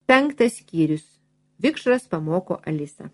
5 skyrius. Vikšras pamoko Alisą.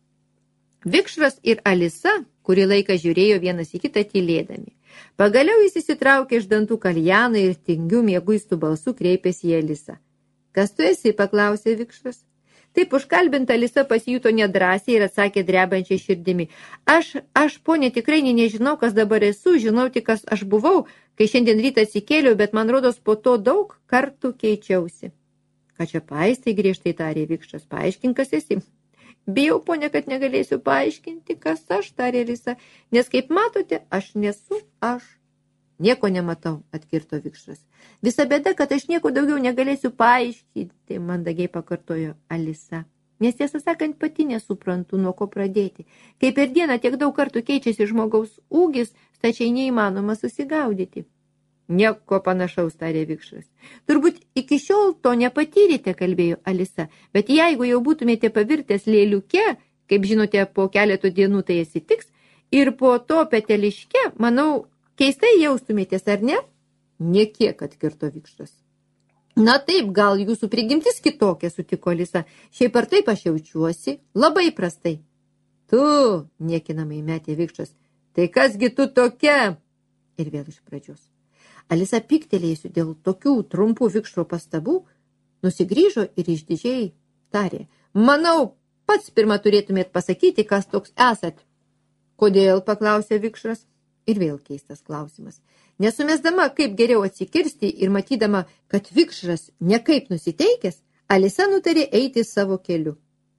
Vikšras ir Alisa kurį laiką žiūrėjo vienas į kitą tylėdami. Pagaliau jis įsitraukė iš dantų kaljaną ir tingių mieguistų balsų kreipėsi į Alisą. Kas tu esi? Paklausė Vikšras. Taip užkalbinta Alisa pasijuto nedrąsiai ir atsakė drebančiai širdimi. Aš, ponė, tikrai nežinau, kas dabar esu, žinau tik, kas aš buvau, kai šiandien rytą atsikėliau, bet man rodos po to daug kartų keičiausi. Ką čia paistai, griežtai tarė Vikšras, paaiškink, kas esi. Bijau, ponė, kad negalėsiu paaiškinti, kas aš, tarė Alisa, nes, kaip matote, aš nesu aš. Nieko nematau, atkirto Vikšras. Visa bėda, kad aš nieko daugiau negalėsiu paaiškinti, mandagiai pakartojo Alisa. Nes tiesą sakant, pati nesuprantu, nuo ko pradėti. Kai per dieną tiek daug kartų keičiasi žmogaus ūgis, stačiai neįmanoma susigaudyti. Nieko panašaus, tarė Vikšras. Turbūt iki šiol to nepatyrėte, kalbėjo Alisa, bet jeigu jau būtumėte pavirtęs lėliuke, kaip žinote, po keletų dienų tai atsitiks, ir po to peteliške, manau, keistai jaustumėtės, ar ne? Niekiek, atkirto Vikšras. Na taip, gal jūsų prigimtis kitokia, sutiko Alisa. Šiaip ar taip aš jaučiuosi labai prastai. Tu, niekinamai metė Vikšras, tai kasgi tu tokia? Ir vėl iš pradžios. Alisa piktelėjusi dėl tokių trumpų Vikšro pastabų, nusigrįžo ir išdidžiai tarė. Manau, pats pirmą turėtumėt pasakyti, kas toks esat. Kodėl, paklausė Vikšras. Ir vėl keistas klausimas. Nesumesdama, kaip geriau atsikirsti ir matydama, kad Vikšras nekaip nusiteikęs, Alisa nutarė eiti savo keliu.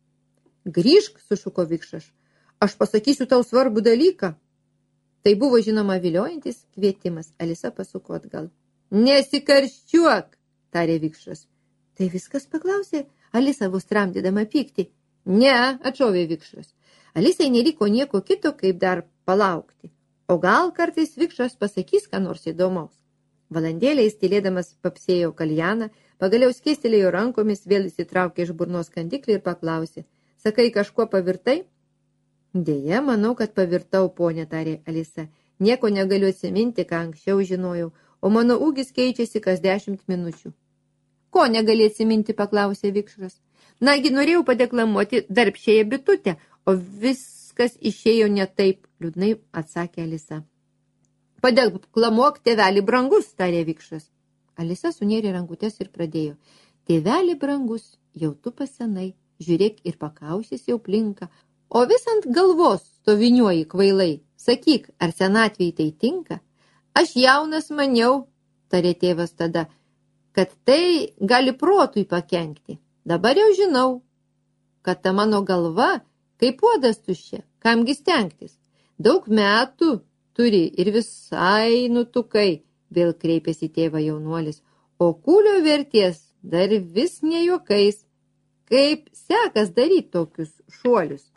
Grįžk, sušuko Vikšras, aš pasakysiu tau svarbų dalyką. Tai buvo žinoma viliojantis kvietimas. Alisa pasuko atgal. Nesikarščiuok, tarė Vikšras. Tai viskas, paklausė Alisa, vos tramdydama pyktį. Ne, atšovė Vikšras. Alisai neliko nieko kito, kaip dar palaukti. O gal kartais Vikšras pasakys, ką nors įdomaus. Valandėlę jis tylėdamas papsėjo kaljaną, pagaliau skėstelėjo rankomis, vėl įsitraukė iš burnos kandiklį ir paklausė. Sakai, kažkuo pavirtai? Deja, manau, kad pavirtau, ponė, tarė Alisa. Nieko negaliu atsiminti, ką anksčiau žinojau, o mano ūgis keičiasi kas 10 minučių. Ko negali atsiminti, paklausė Vikšras. Nagi, norėjau padeklamuoti darbščiąją bitutę, o viskas išėjo ne taip, liūdnai atsakė Alisa. Padeklamuok, tėveli brangus, tarė Vikšras. Alisa sunėrė rankutes ir pradėjo. Tėveli brangus, jau tu pasenai, žiūrėk ir pakaušis jau plinka, o vis ant galvos stoviniuoji kvailai. Sakyk, ar senatvei tai tinka? Aš jaunas maniau, tarė tėvas tada, kad tai gali protui pakenkti. Dabar jau žinau, kad ta mano galva kaip puodas tuščia, kamgi stengtis. Daug metų turi ir visai nutukai, vėl kreipėsi tėva jaunuolis, o kūlio verties dar vis ne juokais. Kaip sekas daryti tokius šuolius?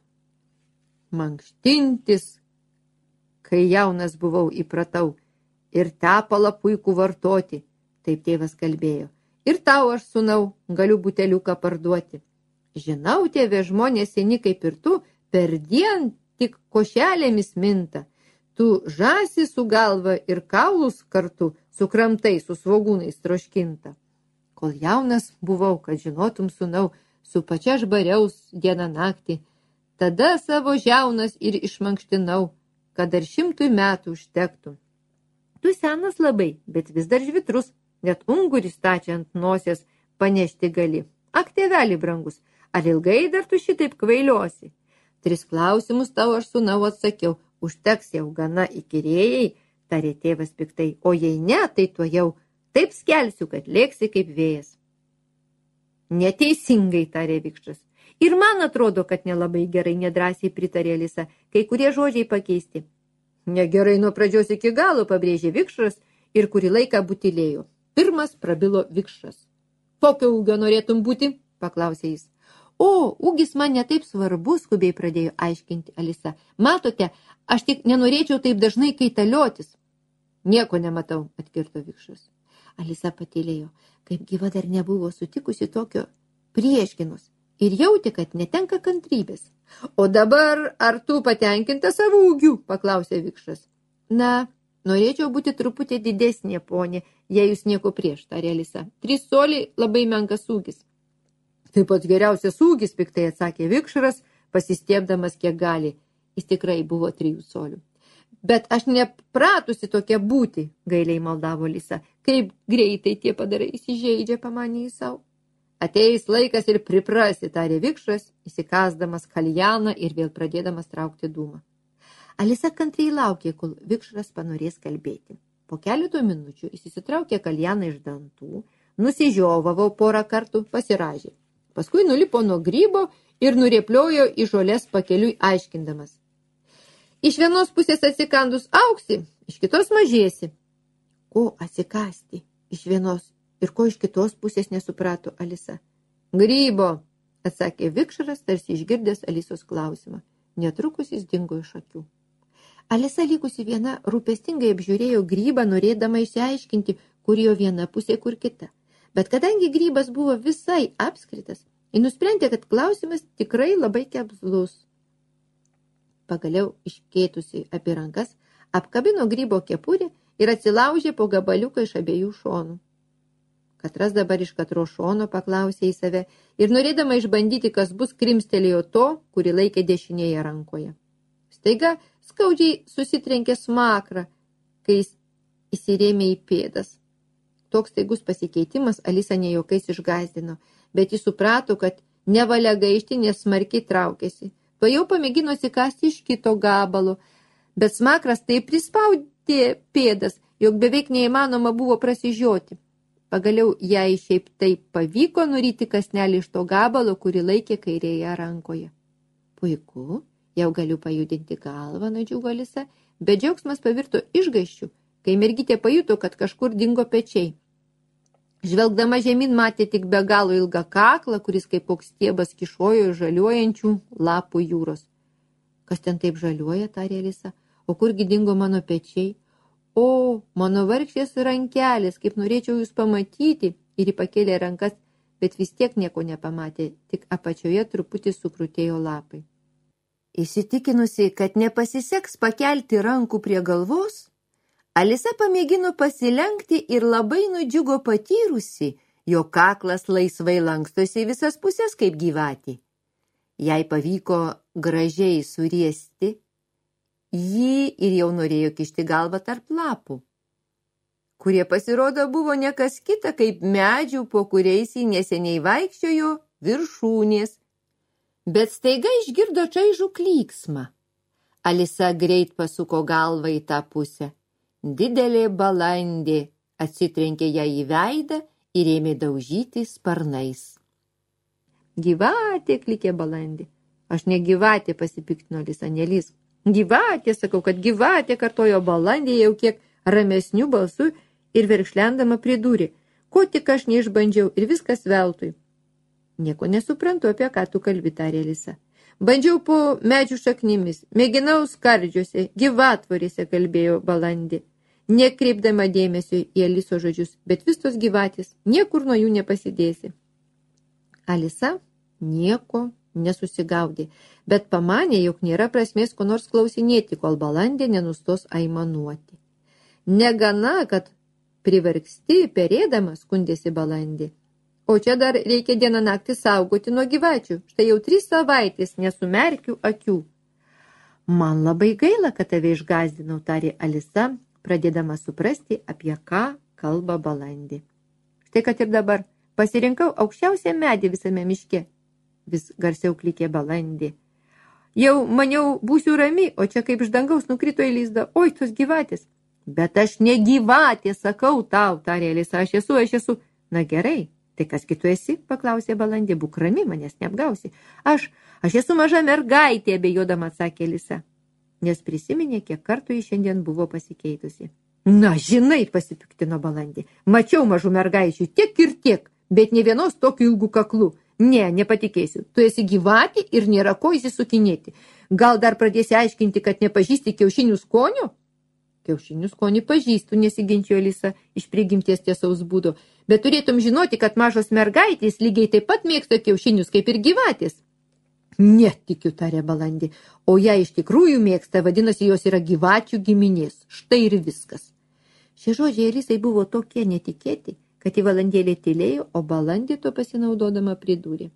Mankštintis, kai jaunas buvau, įpratau, ir tepalą puikų vartoti, taip tėvas kalbėjo. Ir tau aš, sūnau, galiu buteliuką parduoti. Žinau, tėve, žmonės seni kaip ir tu, perdien tik košelėmis minta. Tu žąsį su galva ir kaulus kartu su kramtai, su svogūnais troškinta. Kol jaunas buvau, kad žinotum, sūnau, su pačia aš bariaus dieną naktį, tada savo žiaunas ir išmankštinau, kad dar 100 metų užtektų. Tu senas labai, bet vis dar žvitrus, net ungurį stačią ant nosies panešti gali. Ak, tėveli brangus, ar ilgai dar tu šitaip kvailiosi? 3 klausimus tau aš, sūnau, atsakiau, užteks jau gana įkyrėjai, tarė tėvas piktai, o jei ne, tai tuo jau taip skelsiu, kad lėksi kaip vėjas. Neteisingai, tarė Vikšras. Ir man atrodo, kad nelabai gerai, nedrąsiai pritarė Alisa, kai kurie žodžiai pakeisti. Negerai nuo pradžios iki galo, pabrėžė Vikšras ir kurį laiką butylėjo. Pirmas prabilo Vikšras. Kokio ūgio norėtum būti? Paklausė jis. O, ūgis man netaip svarbus, skubiai pradėjo aiškinti Alisa. Matote, aš tik nenorėčiau taip dažnai kaitaliotis. Nieko nematau, atkirto Vikšras. Alisa patylėjo, kaip gyva dar nebuvo sutikusi tokio prieškinus ir jauti, kad netenka kantrybės. O dabar, ar tu patenkinta savo ūgiu? Paklausė Vikšras. Na, norėčiau būti truputį didesnė, ponė, jei jūs nieko prieš, tarė Alisa. 3 coliai labai menkas ūgis. Tai pats geriausias ūgis, piktai atsakė Vikšras, pasistiebdamas kiek gali. Jis tikrai buvo 3 colių. Bet aš nepratusi tokia būti, gailiai maldavo Alisa. Kaip greitai tie padarai įsižeidžia, pamanė jis savo. Ateis laikas ir priprasi, tarė Vikšras, įsikasdamas kaljaną ir vėl pradėdamas traukti dūmą. Alisa kantriai laukė, kol Vikšras panorės kalbėti. Po keleto minučių jis įsitraukė kaljaną iš dantų, nusižiovavo porą kartų, pasirąžė. Paskui nulipo nuo grybo ir nurėpliojo į žolės pakeliui aiškindamas. Iš vienos pusės atsikandus auksi, iš kitos mažėsi. Ko atsikasti iš vienos ir ko iš kitos pusės nesuprato Alisa? Grybo, atsakė Vikšras, tarsi išgirdęs Alisos klausimą. Netrukus jis dingo iš akių. Alisa likusi viena rūpestingai apžiūrėjo grybą, norėdama išsiaiškinti, kur jo viena pusė, kur kita. Bet kadangi grybas buvo visai apskritas, ji nusprendė, kad klausimas tikrai labai keblus. Pagaliau iškėtusi apie rankas, apkabino grybo kepurę ir atsilaužė po gabaliuką iš abiejų šonų. Katras dabar iš katro šono paklausė į save ir norėdama išbandyti, kas bus, krimstelėjo to, kurį laikė dešinėje rankoje. Staiga skaudžiai susitrenkė smakrą, kai jis įsirėmė į pėdas. Toks staigus pasikeitimas Alisa ne juokais išgąsdino, bet jis suprato, kad nevalia gaišti, nes smarkiai traukėsi. Tuojau pamėgino atsikasti iš kito gabalo, bet smakras taip prispaudė pėdas, jog beveik neįmanoma buvo prasižioti. Pagaliau jai šiaip taip pavyko nuryti kąsnelį iš to gabalo, kurį laikė kairėje rankoje. Puiku, jau galiu pajudinti galvą, nudžiugo Alisa, bet džiaugsmas pavirto išgąsčiu, kai mergytė pajuto, kad kažkur dingo pečiai. Žvelgdama žemyn matė tik be galo ilgą kaklą, kuris kaip koks stiebas kišojo iš žaliuojančių lapų jūros. Kas ten taip žaliuoja, tarė Alisa, o kurgi dingo mano pečiai? O, mano vargšės rankelės, kaip norėčiau jūs pamatyti, ir pakėlė rankas, bet vis tiek nieko nepamatė, tik apačioje truputį sukrutėjo lapai. Įsitikinusi, kad nepasiseks pakelti rankų prie galvos, Alisa pamėgino pasilenkti ir labai nudžiugo patyrusi, jo kaklas laisvai lankstosi visas pusės kaip gyvatė. Jai pavyko gražiai suriesti jį ir jau norėjo kišti galvą tarp lapų, kurie pasirodo buvo ne kas kita kaip medžių, po kuriais jį neseniai vaikščiojo viršūnės. Bet staiga išgirdo čaižų klyksmą. Alisa greit pasuko galvą į tą pusę. Didelė balandė atsitrenkė ją į veidą ir ėmė daužyti sparnais. Gyvatė, klykė balandė. Aš ne gyvatė, pasipiktino Alisa, nelįsk. Gyvatė, sakau, kad gyvatė, kartojo balandė jau kiek ramesnių balsų ir verkšlendama pridūrė. Ko tik aš neišbandžiau ir viskas veltui. Nieko nesuprantu, apie ką tu kalbi, tarė Alisa. Bandžiau po medžių šaknimis, mėginau skardžiuose, gyvatvorėse, kalbėjo balandė, nekreipdama dėmesio į Aliso žodžius, bet vis tos gyvatės, niekur nuo jų nepasidėsi. Alisa nieko nesusigaudė, bet pamanė, jog nėra prasmės ko nors klausinėti, kol balandė nenustos aimanuoti. Negana, kad privargsti perėdama, skundėsi balandė. O čia dar reikia dieną naktį saugoti nuo gyvačių. Štai jau 3 savaitės nesumerkiu akių. Man labai gaila, kad tave išgąsdinau, tarė Alisa, pradėdama suprasti, apie ką kalba balandė. Štai kad ir dabar pasirinkau aukščiausią medį visame miške. Vis garsiau klykė balandė. Jau maniau būsiu rami, o čia kaip iš dangaus nukrito į lizdą. Oi, tos gyvatės. Bet aš ne gyvatė, sakau tau, tarė Alisa, aš esu. Na gerai. Tai kas kitu esi, paklausė balandė, būk rami, manęs neapgausi. Aš esu maža mergaitė, abejodama atsakė Alisa, nes prisiminė, kiek kartų ji šiandien buvo pasikeitusi. Na, žinai, pasipiktino balandė, mačiau mažų mergaičių tiek ir tiek, bet ne vienos tokiu ilgu kaklu. Ne, nepatikėsiu, tu esi gyvatė ir nėra ko įsisukinėti. Gal dar pradėsi aiškinti, kad nepažįsti kiaušinių skonio? Kiaušinių skonį pažįstu, nesiginčijo Alisa iš prigimties tiesaus būdo, bet turėtum žinoti, kad mažos mergaitės lygiai taip pat mėgsta kiaušinius kaip ir gyvatės. Netikiu, tarė balandė, o ją iš tikrųjų mėgsta, vadinasi, jos yra gyvačių giminės. Štai ir viskas. Šie žodžiai Alisai buvo tokie netikėti, kad į valandėlę tylėjo, o balandė to pasinaudodama pridūrė.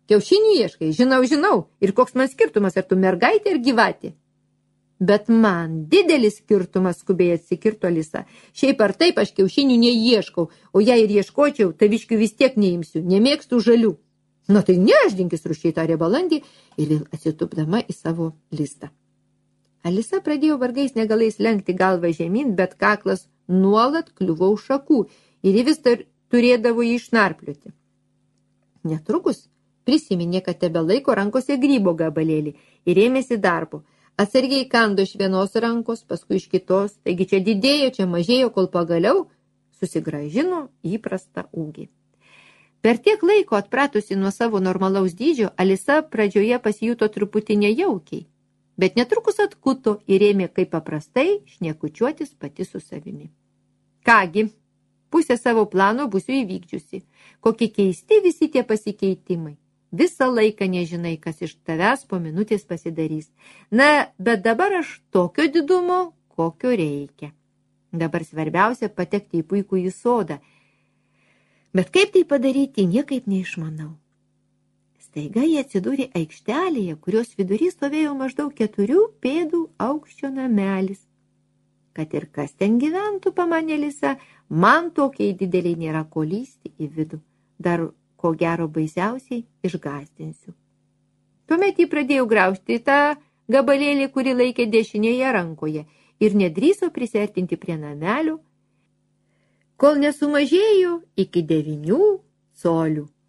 Kiaušinių ieškai, žinau, ir koks man skirtumas, ar tu mergaitė ar gyvatė. Bet man didelis skirtumas, skubiai atsikirto Alisa. Šiaip ar taip aš kiaušinių neieškau, o jei ir ieškočiau, taviškių vis tiek neimsiu, nemėgstu žalių. Na tai neždinkis, rūščiai tarė balandį ir vėl atsitupdama į savo listą. Alisa pradėjo vargais negalais lenkti galvą žemyn, bet kaklas nuolat kliuvo už šakų ir ji vis turėdavo jį išnarplioti. Netrukus prisiminė, kad tebe laiko rankose grybo gabalėlį ir ėmėsi darbo. Atsargiai kando iš vienos rankos, paskui iš kitos, taigi čia didėjo, čia mažėjo, kol pagaliau susigrąžino įprastą ūgį. Per tiek laiko atpratusi nuo savo normalaus dydžio, Alisa pradžioje pasijuto truputį nejaukiai, bet netrukus atkuto ir ėmė kaip paprastai šnekučiuotis pati su savimi. Kągi, pusę savo plano būsiu įvykdžiusi. Kokie keisti visi tie pasikeitimai. Visą laiką nežinai, kas iš tavęs po minutės pasidarys. Na, bet dabar aš tokio didumo, kokio reikia. Dabar svarbiausia patekti į puikųjį sodą. Bet kaip tai padaryti, niekaip neišmanau. Staiga jie atsidūrė aikštelėje, kurios vidury stovėjo maždaug 4 pėdų aukščio namelis. Kad ir kas ten gyventų, pamanė Alisa, man tokiai dideliai nėra ko lįsti į vidų. Dar ko gero baisiausiai išgąsdinsiu. Tuomet jį pradėjo graužti tą gabalėlį, kurį laikė dešinėje rankoje ir nedrįso prisiartinti prie namelio, kol nesumažėjo iki 9 colių.